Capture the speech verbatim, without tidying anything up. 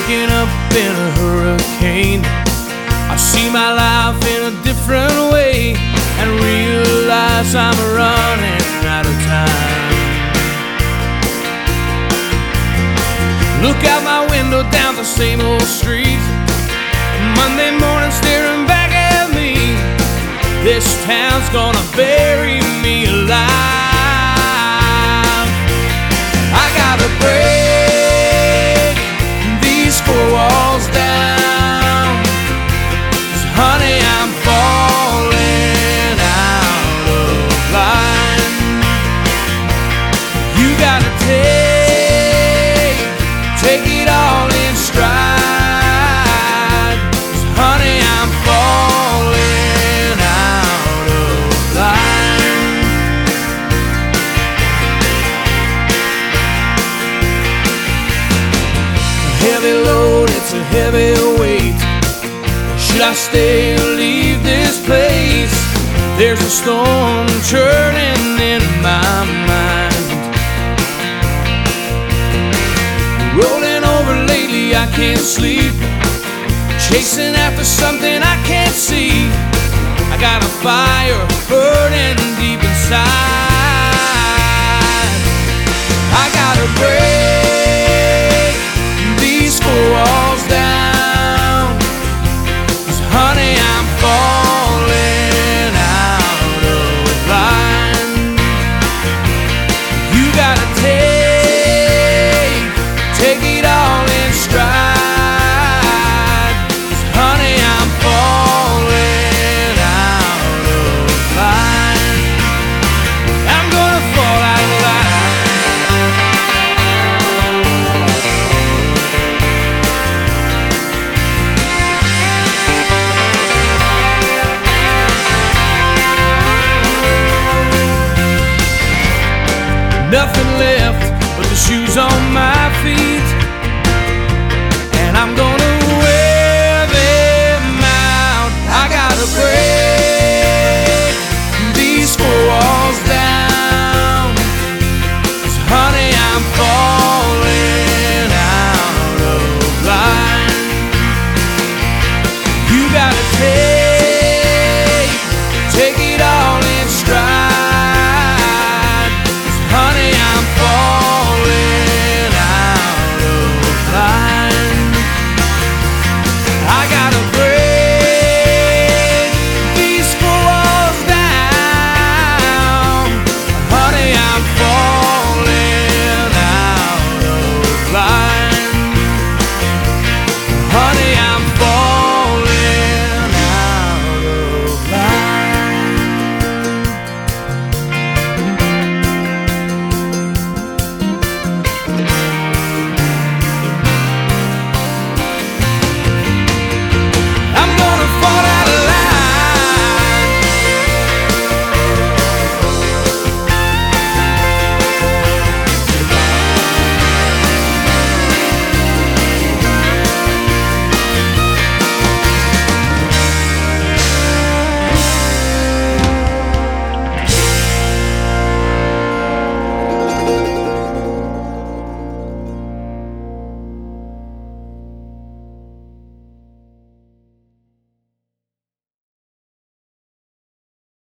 waking up in a hurricane. I see my life in a different way and realize I'm running out of time. Look out my window down the same old street, Monday morning staring back at me. This town's gonna bury me alive. I gotta break these four walls down, 'cause honey, I'm falling out of line. You gotta take, take it all in stride, 'cause honey, I'm falling out of line. A heavy load, it's a heavy weight. Should I stay or leave this place? There's a storm churning in my mind. Rolling over lately, I can't sleep, chasing after something I can't see. I got a fire burning deep inside. I gotta break